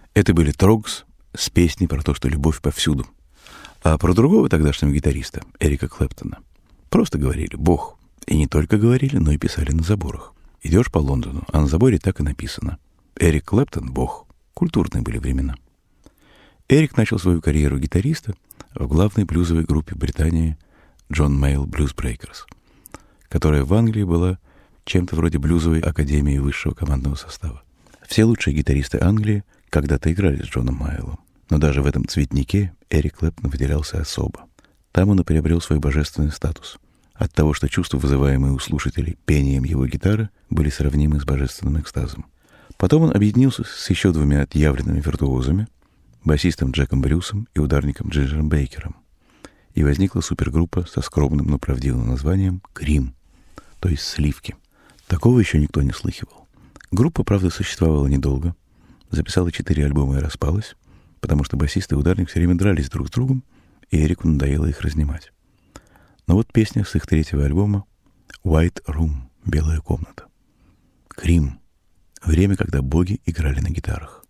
Это были Трогс с песней про то, что любовь повсюду. А про другого тогдашнего гитариста, Эрика Клэптона, просто говорили «Бог». И не только говорили, но и писали на заборах. Идешь по Лондону, а на заборе так и написано: Эрик Клэптон — Бог. Культурные были времена. Эрик начал свою карьеру гитариста в главной блюзовой группе Британии John Mayall Blues Breakers, которая в Англии была чем-то вроде блюзовой академии высшего командного состава. Все лучшие гитаристы Англии когда-то играли с Джоном Майлом, но даже в этом цветнике Эрик Клэптон выделялся особо. Там он и приобрел свой божественный статус от того, что чувства, вызываемые у слушателей пением его гитары, были сравнимы с божественным экстазом. Потом он объединился с еще двумя отъявленными виртуозами, басистом Джеком Брюсом и ударником Джинджером Бейкером. И возникла супергруппа со скромным, но правдивым названием «Крим», то есть «Сливки». Такого еще никто не слыхивал. Группа, правда, существовала недолго, записала 4 альбома и распалась, потому что басист и ударник все время дрались друг с другом, и Эрику надоело их разнимать. Но вот песня с их 3-го альбома «White Room» — «Белая комната». Крим — время, когда боги играли на гитарах.